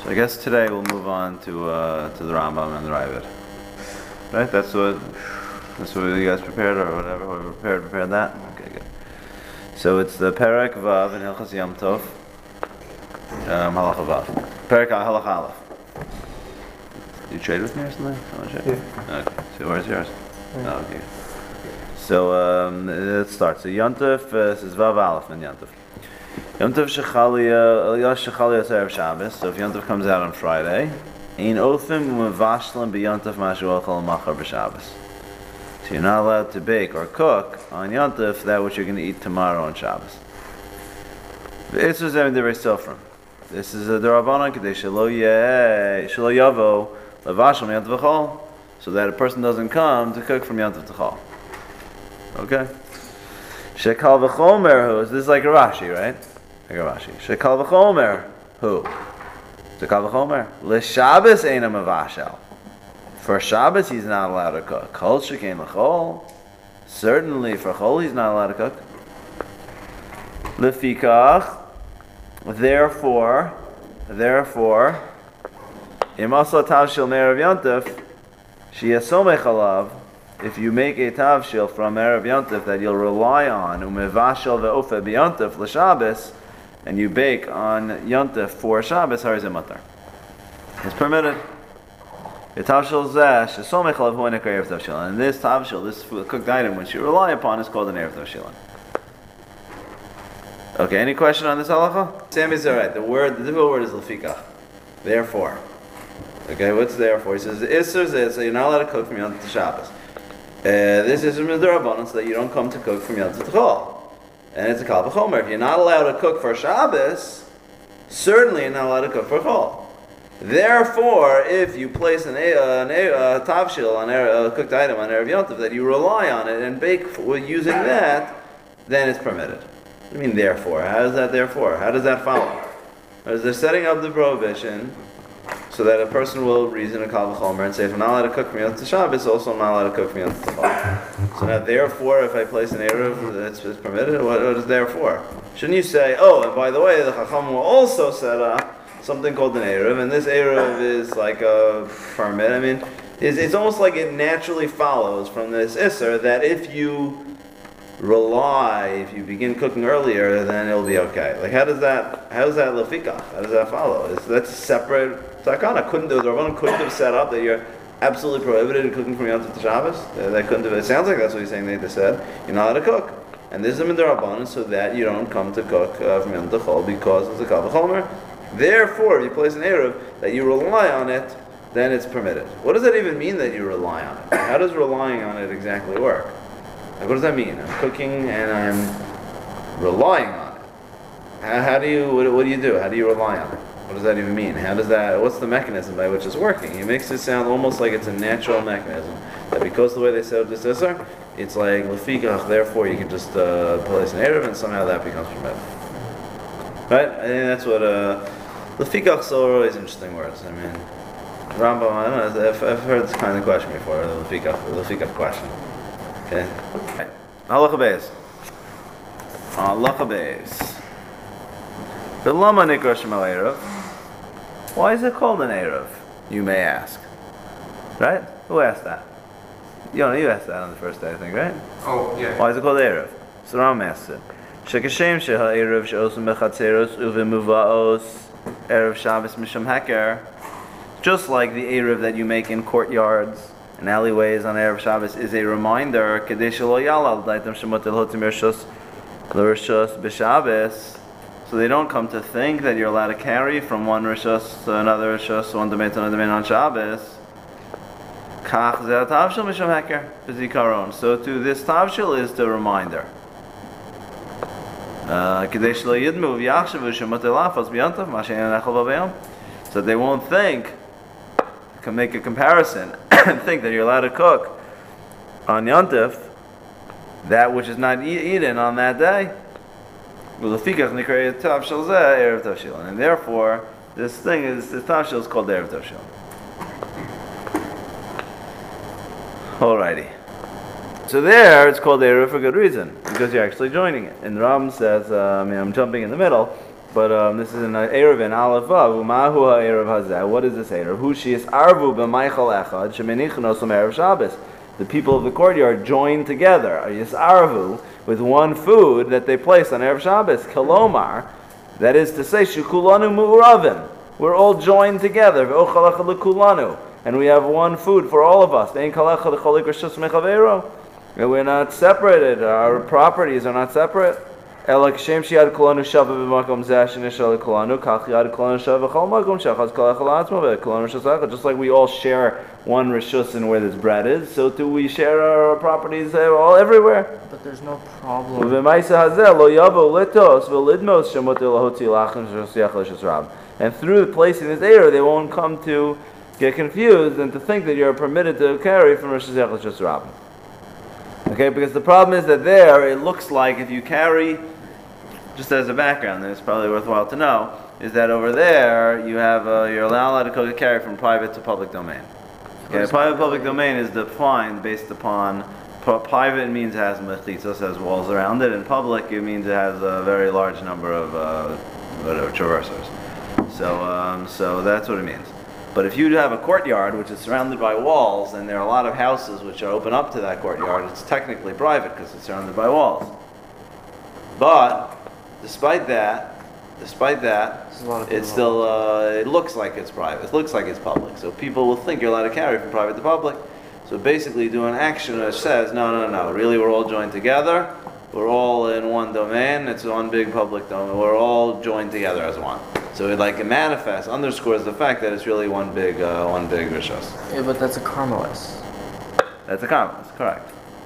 So I guess today we'll move on to the Rambam and the Ravid. Right? That's what you guys prepared or whatever. We prepared that. Okay, good. So it's the Perek Vav in Hilchas Yom Tov. Halacha Vav. Perek Halacha Aleph. You trade with me or something? Yeah. Okay. So where's yours? Yeah. Oh, okay. So let's start. So Yom Tov is Vav Aleph in Yom Tov. Yom Tov Shechalia Erev Shabbos. So if Yom Tov comes out on Friday, Ein Othim Mevashlim B'Yom Tov Mashu Ochel Machar B'Shabbos. So you're not allowed to bake or cook on Yom Tov that which you're going to eat tomorrow on Shabbos. This is a Sofrim. This is a Darabanan Kedei Shelo Yavo Levashlim Yom Tov Chol, so that a person doesn't come to cook from Yom Tov to Chol. Okay. Shekal v'chomer who? This is like a Rashi, right? Like a Rashi. Shekal v'chomer who? Shekal v'chomer l'Shabbos ein mavashel. For Shabbos he's not allowed to cook. Kol shekein l'chol. Certainly for Chol he's not allowed to cook. Lefikach. Therefore, imasa tavshil me'erev yontif sheyasomech alav. If you make a tavshil from Erev Yontif that you'll rely on, umevashel ve'ofe b'yontif l'Shabbos, and you bake on Yontif for Shabbos, harizim matar. It's permitted. The tavshil zeh shesomech alav hu enek erev tavshil. And this tavshil, this cooked item, which you rely upon, is called an erev tavshil. Okay, any question on this halacha? Sammy's alright. The difficult word is lefikach. Therefore. Okay, what's therefore? He says the isser zeh, so you're not allowed to cook from Yontif to Shabbos. This is a midrabanan, so that you don't come to cook from Yom Tov to Chol. And it's a kal v'chomer. If you're not allowed to cook for Shabbos, certainly you're not allowed to cook for Chol. Therefore, if you place an tavshil, on a cooked item on Erev Yom Tov, that you rely on it and bake using that, then it's permitted. What do you mean therefore? How is that therefore? How does that follow? As they're setting up the prohibition, so that a person will reason a kal v'chomer and say, if I'm not allowed to cook from Yom Tov to Shabbos, also I'm not allowed to cook from Yom Tov to Chol. So now, therefore, if I place an eruv, it's permitted. What is therefore? Shouldn't you say, oh, and by the way, the Chacham will also set up something called an eruv, and this eruv is like a permit. I mean, it's almost like it naturally follows from this isser that if you if you begin cooking earlier, then it'll be okay. Like, how does that lefikach? How does that follow? That's a separate takana. The Rabbanan couldn't have set up that you're absolutely prohibited in cooking from Yom Tov to Shabbos. They couldn't have. It sounds like that's what he's saying. They just said you're not allowed to cook, and this is in the Rabbanan, so that you don't come to cook from Yom Tov to Chol because it's a kal v'chomer. Therefore, if you place an eruv that you rely on it, then it's permitted. What does that even mean that you rely on it? How does relying on it exactly work? Like, what does that mean? I'm cooking and I'm relying on it. How do you? What do you do? How do you rely on it? What does that even mean? What's the mechanism by which it's working? He makes it sound almost like it's a natural mechanism. That because the way they set up this isser, it's like lefikach, therefore you can just place an eruv and somehow that becomes permitted. Right? I think that's what lefikach so always interesting words. I mean, Rambam, I don't know, I've heard this kind of question before, the lefikach question. Okay. Halacha beis. Halacha beis. V'lama nikra shema eruv. Why is it called an eruv? You may ask. Right? Who asked that? You asked that on the first day, I think, right? Oh, yeah. Why is it called eruv? So Ram asked it. Shekashem sheha eruv she'osum bechatzeros uvemuvaos eruv Shabbos misham heker. Just like the eruv that you make in courtyards and alleyways on Erev Shabbos is a reminder kedei shelo yalal daitem shemot elhotim rishos l'rishos b'Shabbos, so they don't come to think that you're allowed to carry from one rishos to another rishos, one domain to another domain on Shabbos. Kach zeh tavshil misham heker b'zikaron. So too, this tavshil is the reminder. Kedei shelo yidmu v'yachshavu shemot elafos b'yontav ma she'ein nechol b'bayom, so they won't think. Can make a comparison and think that you're allowed to cook on Yontif that which is not eaten on that day. And therefore, this tavshil is called erev tavshil. Alrighty. So there, it's called erev for good reason, because you're actually joining it. And Ram says, I'm jumping in the middle. but this is an Erev in Aleph Vav. Mahu ha'erev hazeh. What is this Erev? Hu she'is arvu b'maichal echad shemenichnos l'merev Shabbos. The people of the courtyard join together. Yis arvu with one food that they place on Erev Shabbos. Kalomar, that is to say, shekulanu mu'uravim. We're all joined together. Ve'ochal echad lekulanu. And we have one food for all of us. Ve'en kal echad lecholik rishus mechaveiro. And we're not separated. Our properties are not separate. Just like we all share one rishus in where this bread is, so too we share our properties all everywhere. But there's no problem. And through placing this error, they won't come to get confused and to think that you're permitted to carry from Rosh Hashanah. Okay, because the problem is that there, it looks like if you carry, just as a background, and it's probably worthwhile to know, is that over there, you have, you're allowed to carry from private to public domain. Okay, private public domain is defined based upon, private means it has mechitzos, has walls around it, and public it means it has a very large number of, traversers. So that's what it means. But if you have a courtyard which is surrounded by walls, and there are a lot of houses which are open up to that courtyard, it's technically private because it's surrounded by walls. But despite that, it's still it looks like it's private. It looks like it's public. So people will think you're allowed to carry from private to public. So basically, do an action that says, no. Really, we're all joined together. We're all in one domain. It's one big public domain. We're all joined together as one. So it manifests, underscores the fact that it's really one big rishos. Yeah, but that's a Carmelis. That's a Carmelis, correct.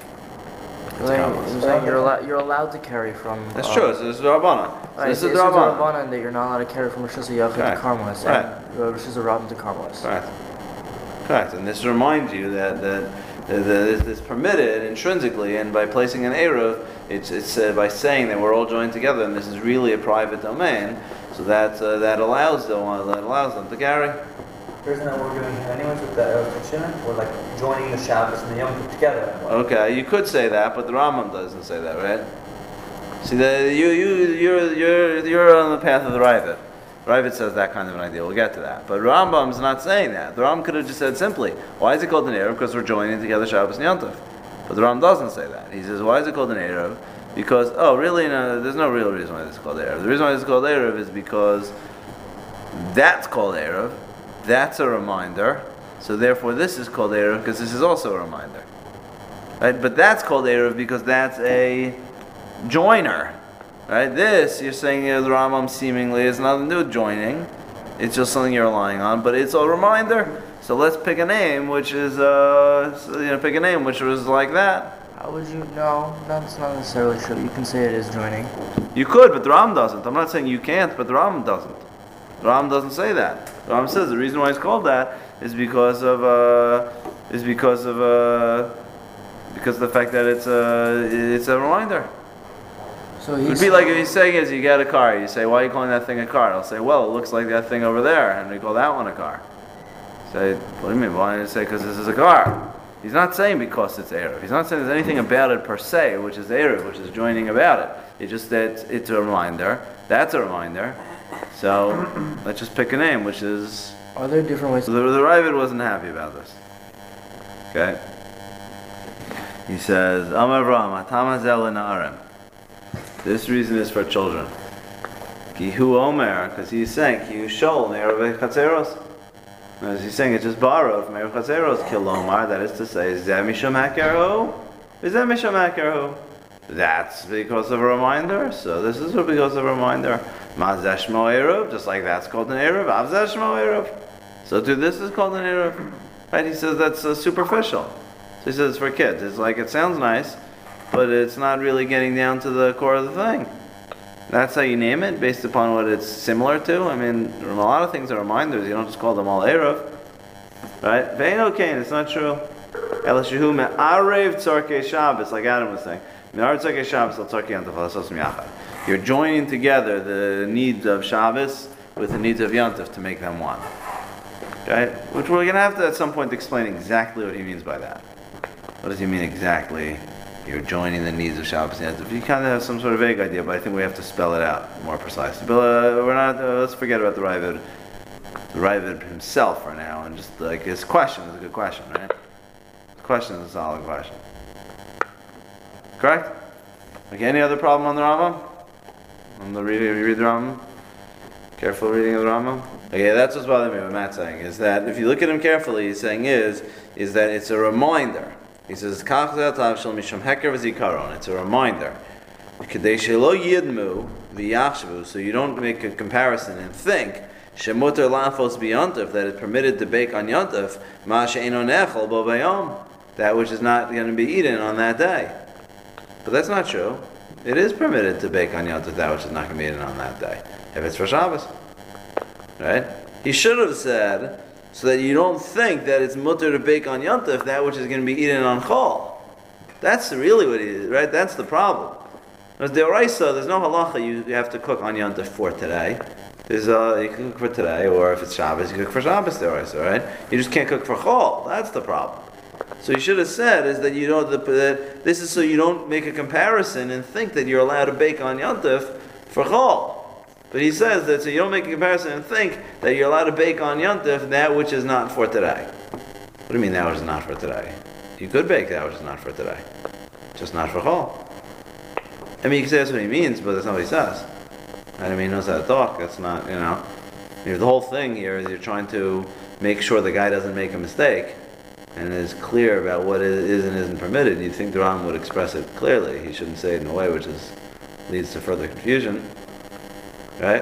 You're allowed to carry from. That's true. So this is the Rabbanan. Right, this is the Rabbanan that you're not allowed to carry from Rosh Hashanah to Carmelis, and Rosh Hashanah to Carmelis. Correct. And this reminds you that it's permitted intrinsically, and by placing an eruv, it's by saying that we're all joined together, and this is really a private domain. So that allows them to carry. Isn't that what we're doing anyways with the Shimon? We're joining the Shabbos and the Yom Tov together. Okay, you could say that, but the Rambam doesn't say that, right? See, you're on the path of the Ravid. Ravid says that kind of an idea. We'll get to that. But Rambam's not saying that. The Rambam could have just said simply, why is it called an Erev? Because we're joining together Shabbos and Yom Tov. But the Rambam doesn't say that. He says, why is it called an Erev? Because, there's no real reason why this is called Erev. The reason why this is called Erev is because that's called Erev. That's a reminder. So therefore this is called Erev because this is also a reminder. Right? But that's called Erev because that's a joiner. Right? This, you're saying the Rambam seemingly is nothing to do with joining. It's just something you're relying on, but it's a reminder. So let's pick a name which is which was like that. How would you know? That's not necessarily true. You can say it is joining. You could, but the Rambam doesn't. I'm not saying you can't, but the Rambam doesn't. The Rambam doesn't say that. The Rambam says the reason why it's called that is because of the fact that it's a reminder. So it would be like if he's saying is you get a car, you say, why are you calling that thing a car? I'll say, well, it looks like that thing over there, and we call that one a car. Say, what do you mean? Why did you say because this is a car? He's not saying because it's Erev. He's not saying there's anything about it per se, which is Erev, which is joining about it. It's just that it's a reminder. That's a reminder. So let's just pick a name, which is. Are there different ways? So the Ravid wasn't happy about this. Okay. He says, Amar Ram, Atamazel Na'arim. This reason is for children. Kihu Omer, because he's saying Kihu Shol Me'erev Chatzeros. As he's saying, it's just borrowed from Me'erev Chatzeros. Kilomar, that is to say, Zeh Mishum HaKerhu. Zeh Mishum HaKerhu. That's because of a reminder. So this is because of a reminder. Mazeh Shmo Erev, just like that's called an Erev. Avzeh Shmo Erev. So too, this is called an Erev. Right? He says that's superficial. So he says it's for kids. It's like it sounds nice, but it's not really getting down to the core of the thing. That's how you name it, based upon what it's similar to. I mean, a lot of things are reminders. You don't just call them all Erev. Right? Ve'eno Kain, it's not true. Elashihu me'arev tzarkei Shabbos, like Adam was saying. Me'arev tzarkei Shabbos l'tzarkei Yom Tov l'sosim yachad. You're joining together the needs of Shabbos with the needs of Yom Tov to make them one. Okay? Which we're going to have to at some point explain exactly what he means by that. What does he mean exactly you're joining the needs of Shabbos Yom Tov. You kind of have some sort of vague idea, but I think we have to spell it out more precisely. But we're not. Let's forget about the Ravid himself for now, and just like his question is a good question, right? The question is a solid question. Correct? Okay. Any other problem on the Rambam? On the reading, you read the Rambam? Careful reading of the Rambam. Okay, that's what's bothering me. What Matt's saying is that if you look at him carefully, he's saying is that it's a reminder. He says, it's a reminder. So you don't make a comparison and think that it's permitted to bake on Yontif, that which is not going to be eaten on that day. But that's not true. It is permitted to bake on Yontif that which is not going to be eaten on that day, if it's for Shabbos. Right? He should have said, so that you don't think that it's mutter to bake on Yontif that which is going to be eaten on Chol. That's really what he is, right? That's the problem. Because Deoraisa, there's no halacha you have to cook on Yontif for today. You can cook for today, or if it's Shabbos, you cook for Shabbos Deoraisa, right? You just can't cook for Chol. That's the problem. So you should have said is that you know that this is so you don't make a comparison and think that you're allowed to bake on Yontif for Chol. But he says that so you don't make a comparison and think that you're allowed to bake on Yontif that which is not for today. What do you mean that which is not for today? You could bake that which is not for today, just not for Chol. I mean, you can say that's what he means, but that's not what he says. I mean, he knows how to talk. That's not, the whole thing here is you're trying to make sure the guy doesn't make a mistake and is clear about what is and isn't permitted. You'd think the Ram would express it clearly. He shouldn't say it in a way which leads to further confusion. Right?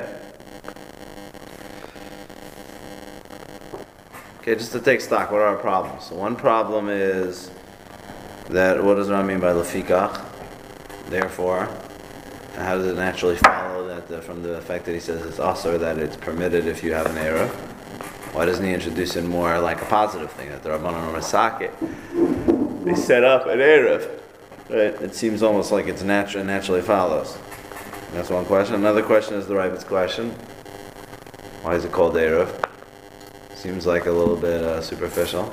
Okay, just to take stock, what are our problems? So one problem is that what does Ram mean by lefikach? Therefore, how does it naturally follow that from the fact that he says it's also that it's permitted if you have an Erev? Why doesn't he introduce in more like a positive thing, that the Rabbanan Masake, they set up an Erev? Right? It seems almost like it's naturally follows. That's one question. Another question is the Ravid's question. Why is it called Erev? Seems like a little bit superficial.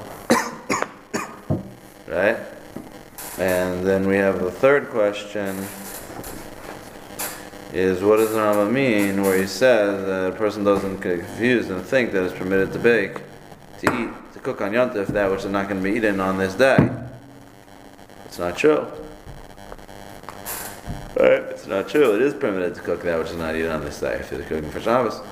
Right? And then we have the third question is what does the Rambam mean where he says that a person doesn't get confused and think that it's permitted to bake, to eat, to cook on Yontif that which is not going to be eaten on this day. It's not true. Right? It's not true. It is permitted to cook that which is not eaten on this day if you're cooking for Shabbos.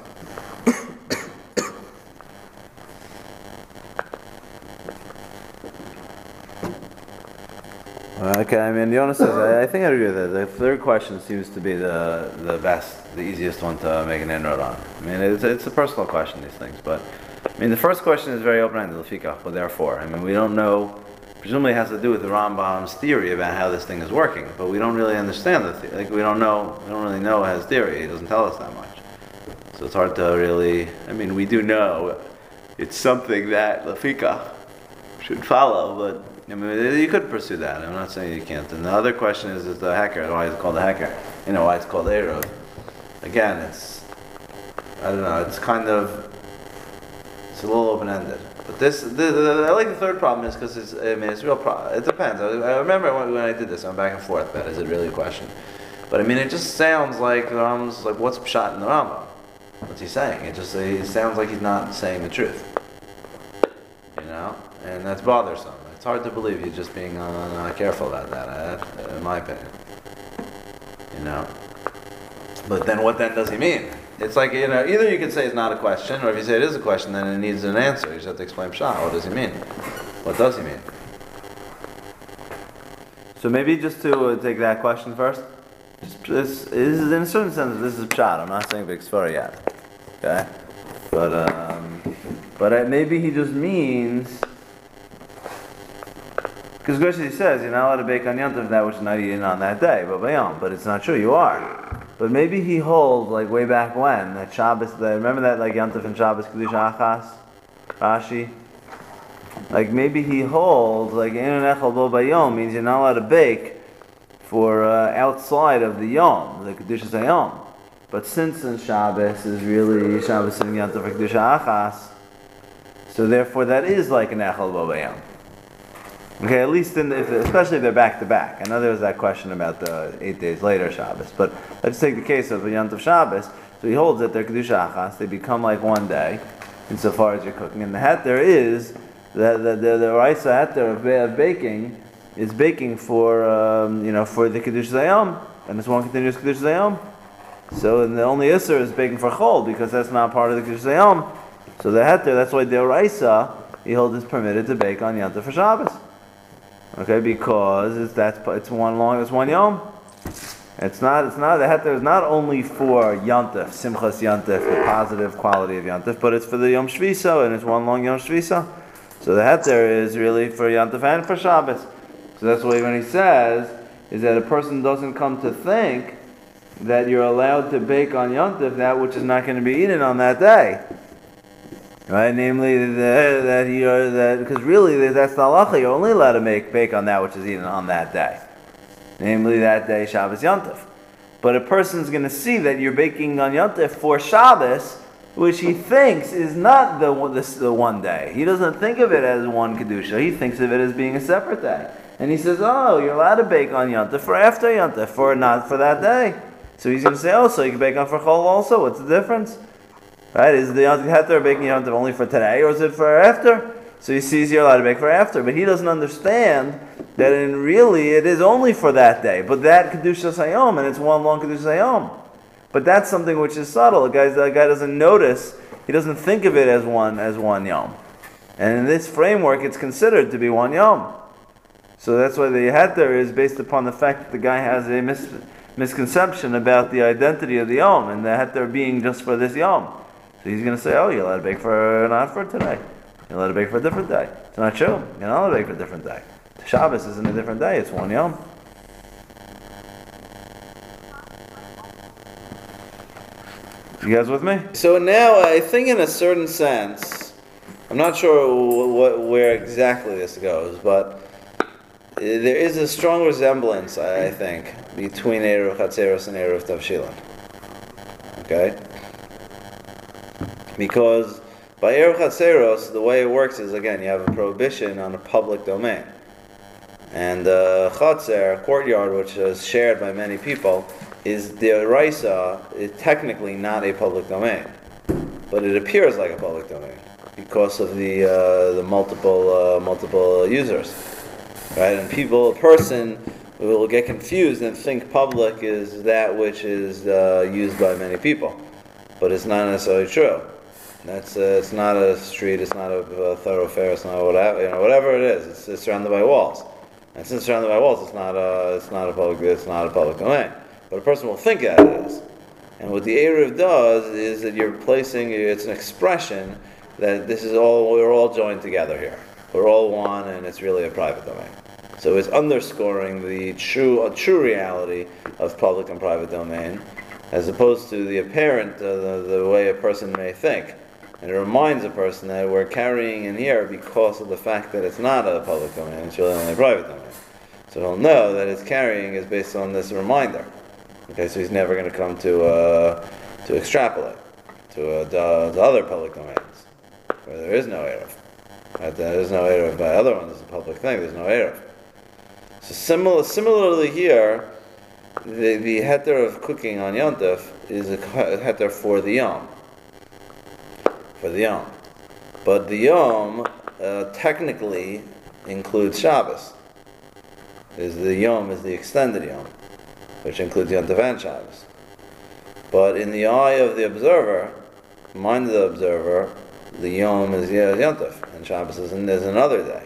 Okay, I mean, Yonah says, I think I agree with that. The third question seems to be the best, the easiest one to make an inroad on. I mean, it's a personal question, these things, but, I mean, the first question is very open-ended, lefikach, but therefore, I mean, we don't know, presumably it has to do with the Rambam's theory about how this thing is working, but we don't really understand we don't really know his theory, he doesn't tell us that much. So it's hard to really, I mean, we do know it's something that lefikach should follow, but I mean, you could pursue that. I'm not saying you can't. And the other question is the hacker. Why is it called a hacker? Why it's called Erev. Again, I don't know, it's a little open-ended. But I like the third problem is because it's real problem. It depends. I remember when I did this, I'm back and forth, but is it really a question? But I mean, it just sounds like the Rambam's like, what's pshat in the Rambam? What's he saying? It sounds like he's not saying the truth. And that's bothersome. It's hard to believe he's just being careful about that, in my opinion. But then what then does he mean? It's like, either you can say it's not a question, or if you say it is a question, then it needs an answer. You just have to explain pshat. What does he mean? What does he mean? So maybe just to take that question first. This is, in a certain sense, this is pshat. I'm not saying big svara yet. Okay? But maybe he just means... Because Gershon says you're not allowed to bake on Yontif that which is not eaten on that day, but it's not true. You are. But maybe he holds like way back when that Shabbos. Remember that like Yontif and Shabbos Kedusha Achas, Rashi. Like maybe he holds like Eino Nechal Bo Bayom means you're not allowed to bake for outside of the Yom, the Kedusha Hayom. But since in Shabbos is really Shabbos and Yontif for Kedusha Achas, so therefore that is like an Echal Bo Bayom. Okay, at least especially if they're back to back. I know there was that question about the 8 days later Shabbos, but let's take the case of a Yontif Shabbos. So he holds that they're Kedusha Achas, they become like one day, insofar as you're cooking. And the heter is, the Raisa heter of baking is baking for, for the Kedusha Zayom, and it's one continuous Kedusha Zayom. So the only Isser is baking for Chol, because that's not part of the Kedusha Zayom. So the heter, that's why the Raisa, he holds is permitted to bake on Yontif for Shabbos. Okay, because it's one yom. It's not the heter is not only for Yontif, Simchas Yontif, the positive quality of Yontif, but it's for the Yom Shvisa, and it's one long Yom Shvisa. So the heter is really for Yontif and for Shabbos. So that's why when he says is that a person doesn't come to think that you're allowed to bake on Yontif that which is not going to be eaten on that day. Right, namely because really that's the halacha. You're only allowed to bake on that which is eaten on that day, namely that day Shabbos Yontif. But a person's going to see that you're baking on Yontif for Shabbos, which he thinks is not the one day. He doesn't think of it as one kedusha. He thinks of it as being a separate day, and he says, "Oh, you're allowed to bake on Yontif for after Yontif, for not for that day." So he's going to say, "Oh, so you can bake on for Chol also. What's the difference?" Right? Is the heter baking Yontif only for today, or is it for after? So he sees you're allowed to bake for after, but he doesn't understand that really it is only for that day. But that Kedusha Sayom, and it's one long Kedusha Sayom. But that's something which is subtle. The guy doesn't notice, he doesn't think of it as one Yom. And in this framework, it's considered to be one Yom. So that's why the heter is based upon the fact that the guy has a misconception about the identity of the Yom, and the heter being just for this Yom. So he's going to say, "Oh, you're allowed to bake not for today. You're allowed to bake for a different day." It's not true. You're not allowed to bake for a different day. Shabbos isn't a different day. It's one Yom. You guys with me? So now I think in a certain sense, I'm not sure where exactly this goes, but there is a strong resemblance, I think, between Eruv Chatzeros and Eruv Tavshilin. Okay? Because by Eruv Chatzeros, the way it works is, again, you have a prohibition on a public domain. And Chatzer, a courtyard which is shared by many people, is the Raisa is technically not a public domain. But it appears like a public domain because of the multiple users. Right? And a person will get confused and think public is that which is used by many people. But it's not necessarily true. It's not a street, it's not a thoroughfare, it's not whatever it is. It's surrounded by walls, and since it's surrounded by walls, it's not a public domain. But a person will think that it is. And what the Eruv does is that it's an expression that we're all joined together here. We're all one, and it's really a private domain. So it's underscoring the true reality of public and private domain, as opposed to the apparent the way a person may think. And it reminds a person that we're carrying in here because of the fact that it's not a public domain, it's really only a private domain. So he'll know that its carrying is based on this reminder. Okay, so he's never going to come to extrapolate to other public domains where there is no Eruv. Right? There is no Eruv by other ones, it's a public thing, there's no Eruv. So similarly here, the heter of cooking on Yontif is a heter for the Yom. For the Yom. But the Yom technically includes Shabbos. The Yom is the extended Yom, which includes Yontif and Shabbos. But in the eye of the observer, mind of the observer, the Yom is Yontif, and Shabbos is another day.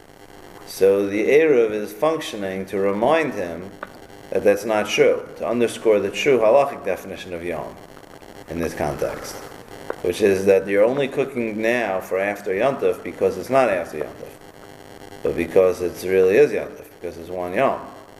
So the Eruv is functioning to remind him that that's not true, to underscore the true halachic definition of Yom in this context, which is that you're only cooking now for after Yontif because it's not after Yontif, but because it really is Yontif, because it's one Yom.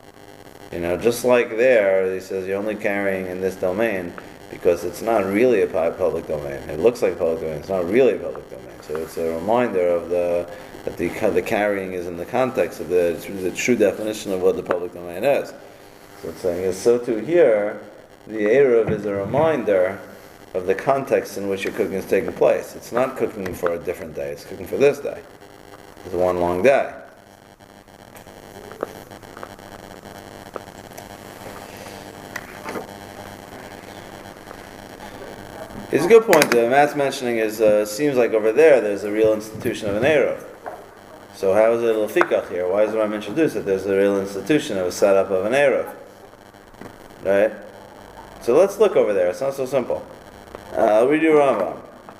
Just like there, he says you're only carrying in this domain because it's not really a public domain. It looks like a public domain, it's not really a public domain. So it's a reminder of that the carrying is in the context of the true definition of what the public domain is. So it's saying, so too here, the Eruv is a reminder of the context in which your cooking is taking place. It's not cooking for a different day, it's cooking for this day. It's one long day. It's a good point. Matt's mentioning is seems like over there's a real institution of an Eruv. So how is it Lefikach here? Why is the Ram introduced that there's a real institution of a setup of an Eruv? Right? So let's look over there. It's not so simple. I'll read you Rambam.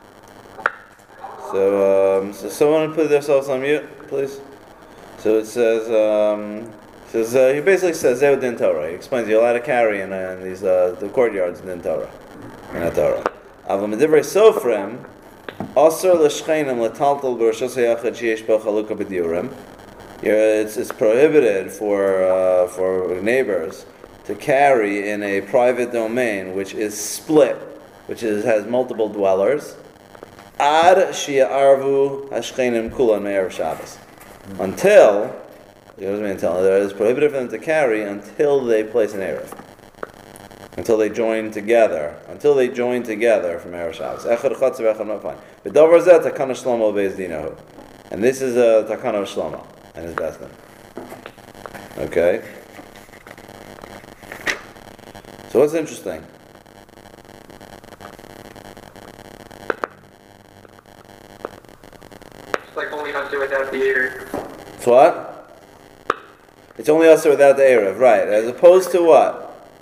So someone put themselves on mute, please. So it says, he basically says Zeu Din Torah. He explains you're allowed to carry in these the courtyards Din Torah, in the Torah. Aval Medivrei Sofrim, Asur l'Shcheinim l'taltal b'Roshos HaYachad sheyesh bo chalukah b'diurim. It's prohibited for neighbors to carry in a private domain which is split, has multiple dwellers. Ad shi'arvu hashcheinim kulan me'erev Shabbos. Until it's prohibited for them to carry until they place an Erev. Until they join together. Until they join together from Erev Shabbos. Echad chatzav echad mafan. B'davar zeh takana shlomo beis dinahu. And this is a takana of Shlomo and his best din. Okay? So what's interesting? It's like only not to without the Erev. It's what? It's only us without the Erev, right. As opposed to what?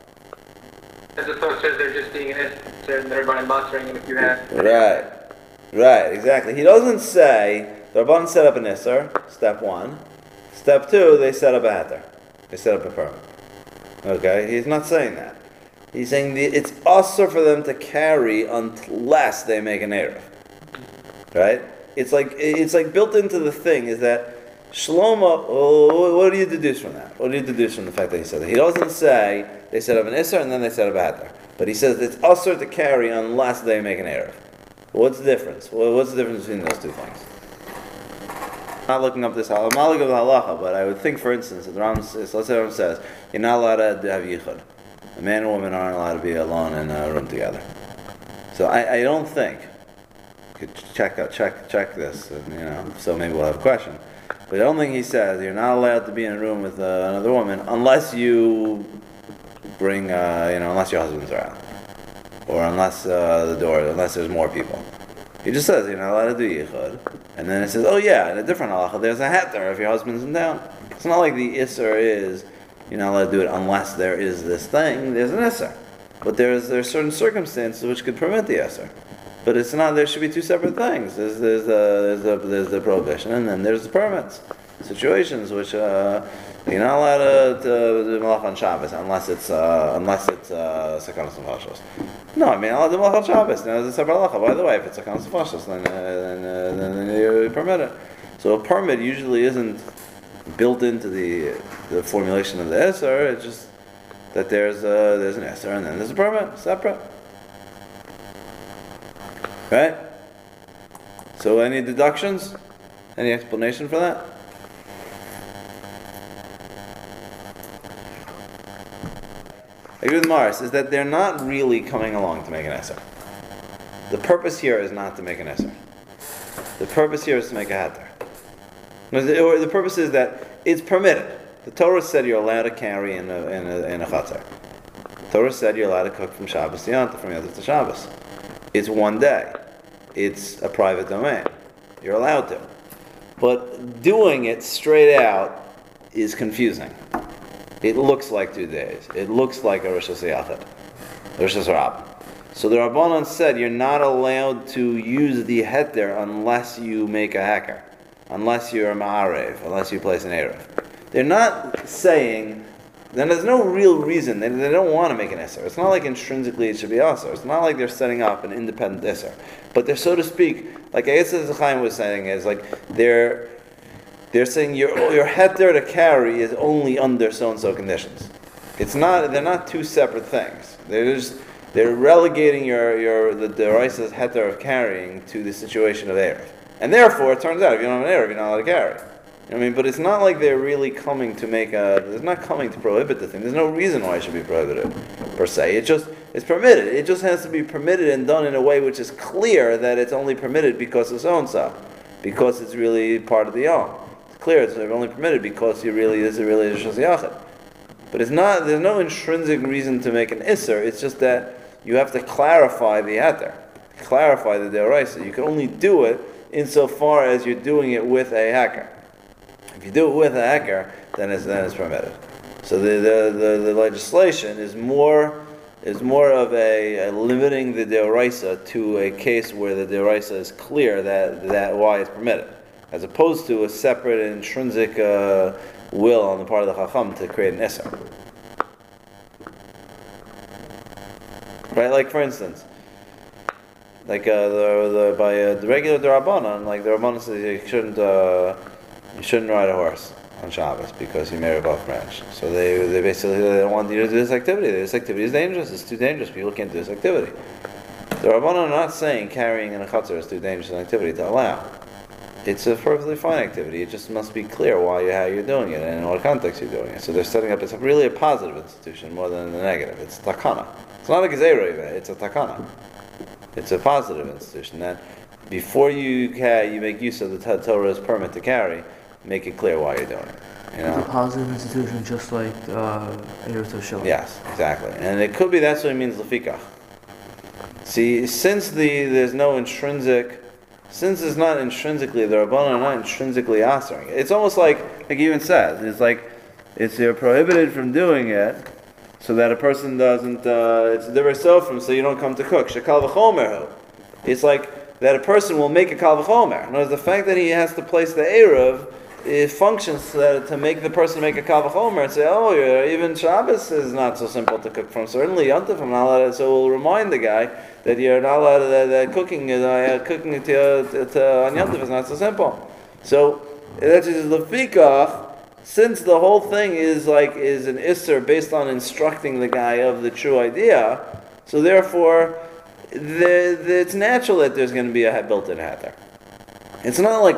As opposed to there just being an Isser and everybody mustering and if you have... Right, exactly. He doesn't say, the Rabban set up an Isser, step one. Step two, they set up a Heter. They set up a permit. Okay? He's not saying that. He's saying it's Asur for them to carry unless they make an Erev. Right? It's like built into the thing is that Shlomo, what do you deduce from that? What do you deduce from the fact that he said that? He doesn't say they set up an Isser and then they set up a Heter. But he says it's Asur to carry unless they make an Erev. What's the difference? What's the difference between those two things? I'm not looking up this halacha. I'm not looking up the halacha, but I would think, for instance, if the Ram says, let's say the Ram says, you're not allowed to have yichud. A man and woman aren't allowed to be alone in a room together. So I don't think, you could check this, and, so maybe we'll have a question. But I don't think he says you're not allowed to be in a room with another woman unless you bring, unless your husband's around. Or unless unless there's more people. He just says you're not allowed to do yichud. And then it says, oh yeah, in a different halacha, there's a heter if your husband's in town. It's not like the Isser is, you're not allowed to do it unless there is this thing, there's an Isser. But there's certain circumstances which could permit the Isser. But it's not, there should be two separate things. There's the prohibition and then there's the permits. Situations which, you're not allowed to do malach on Shabbos unless it's sakanas nefashos. No, I mean I'll do malach on Shabbos. Now there's a separate halacha. By the way, if it's sakanas nefashos, then you permit it. So a permit usually isn't built into the formulation of the Isser. It's just that there's an Isser and then there's a permit separate. Right? So any deductions? Any explanation for that? I agree with Morris, is that they're not really coming along to make an Isser. The purpose here is not to make an Isser. The purpose here is to make a Heter. Or the purpose is that it's permitted. The Torah said you're allowed to carry in a chatzar. The Torah said you're allowed to cook from Shabbos to Yontif, from Yontif to Shabbos. It's one day. It's a private domain. You're allowed to. But doing it straight out is confusing. It looks like 2 days. It looks like a Rosh Hashanah, Rosh Hashanah. So the Rabbanan said you're not allowed to use the heter unless you make a hacker, unless you're a ma'arev, unless you place an erev. They're not saying, then there's no real reason. They don't want to make an Isser. It's not like intrinsically it should be Asr. It's not like they're setting up an independent Isser. But they're, so to speak, like Yitzhak Chaim was saying, is like they're saying your heter to carry is only under so-and-so conditions. It's not. They're not two separate things. They're relegating the Deraisa's heter of carrying to the situation of Erev. And therefore, it turns out if you don't have an Erev, you're not allowed to carry. I mean, but it's not like they're really coming to they're not coming to prohibit the thing. There's no reason why it should be prohibited, per se. It's permitted. It just has to be permitted and done in a way which is clear that it's only permitted because of so-and-so. Because it's really part of the Yom. It's clear it's only permitted because is really a Shas Yachid. But there's no intrinsic reason to make an Isser. It's just that you have to clarify the Heter. clarify the Deoraisa. You can only do it insofar as you're doing it with a hacker. If you do it with a hacker, then it's permitted. So the legislation is more of a limiting the Deoraisa to a case where the Deoraisa is clear that why it's permitted, as opposed to a separate intrinsic will on the part of the Chacham to create an Isser. Right, like for instance, like by the regular Darabanan, like the Rabbanan says you shouldn't ride a horse on Shabbos because you may above branch. So they basically they don't want you to do this activity. This activity is dangerous. It's too dangerous. People can't do this activity. The Rabbanan are not saying carrying in a chutzner is too dangerous an activity to allow. It's a perfectly fine activity. It just must be clear how you're doing it and in what context you're doing it. So they're setting up. It's really a positive institution more than a negative. It's takana. It's not a gezerah. It's a takana. It's a positive institution that before you make use of the Torah's permit to carry, make it clear why you're doing it. It's a positive institution, just like Erev Toshel. Yes, exactly. And it could be that's what it means lefikach. See, since there's no intrinsic, since it's not intrinsically, the Rabbanan are not intrinsically answering it. It's almost like he even says, you're prohibited from doing it, so that a person doesn't, it's divrei sofrim, so you don't come to cook. Shekal v'chomer. It's like that a person will make a kal v'chomer. In other words, the fact that he has to place the Erev, it functions to make the person make a kal v'chomer and say, even Shabbos is not so simple to cook from. Certainly Yontif, I'm not allowed to, so we'll remind the guy that you're not allowed to, that cooking on Yontif is not so simple. So, that's just lefikach. Since the whole thing is an isser based on instructing the guy of the true idea, so therefore it's natural that there's going to be a built-in heter. It's not like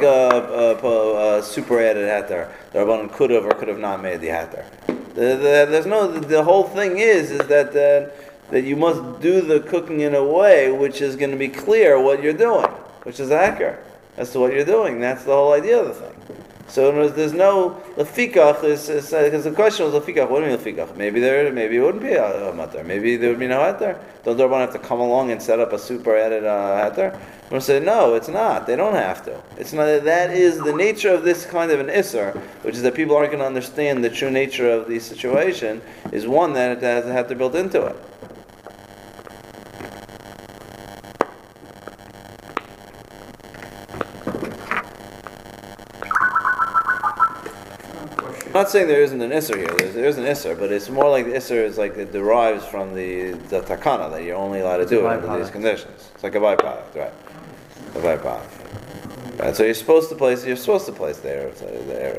a super added heter. The Rabbanan could have or could have not made the heter. The whole thing is that you must do the cooking in a way which is going to be clear what you're doing, which is accurate as to what you're doing. That's the whole idea of the thing. So there's no lefikach because the question was lefikach. What do you mean lefikach? Maybe it wouldn't be a matter. Maybe there would be no heter. Don't the Rabbanan have to come along and set up a super added heter? I'm going to say no, it's not. They don't have to. It's not. That is the nature of this kind of an isser, which is that people aren't going to understand the true nature of the situation. Is one that it has a heter built into it. I'm not saying there isn't an isser here. There is an isser, but it's more like the isser is like it derives from the takana that you're only allowed to do it under these conditions. It's like a byproduct, right? A byproduct. Right. So you're supposed to place the erev.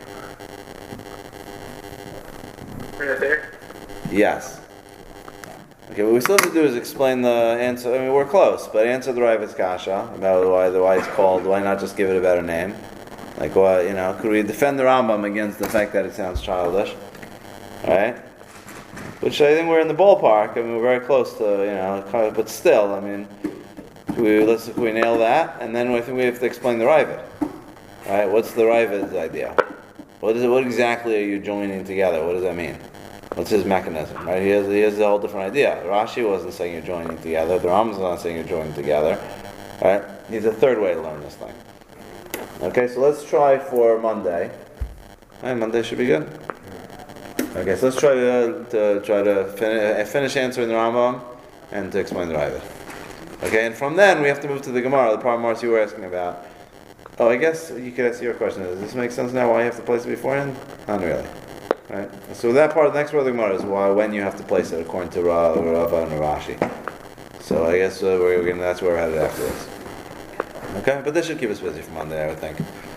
There. Yes. Okay, what we still have to do is explain the answer. I mean, we're close, but answer the Ravid's kasha about why it's called. Why not just give it a better name? Like, why, could we defend the Rambam against the fact that it sounds childish? Right? Which I think we're in the ballpark. I mean, we're very close to, but still, I mean, can we nail that? And then I think we have to explain the Ravid. Right? What's the Ravid's idea? What exactly are you joining together? What does that mean? What's his mechanism? Right? He has a whole different idea. Rashi wasn't saying you're joining together. The Rambam's not saying you're joining together. Right? He's a third way to learn this thing. Okay, so let's try for Monday. Monday should be good. Okay, so let's try to finish answering the Rambam and to explain the Ravid. Okay, and from then we have to move to the Gemara, the part Marcy you were asking about. Oh, I guess you could ask your question. Does this make sense now? Why you have to place it beforehand? Not really. Right. So that part, the next part of the Gemara is when you have to place it according to Rava and Rashi. So I guess that's where we're headed after this. Okay, but this should keep us busy for Monday, I would think.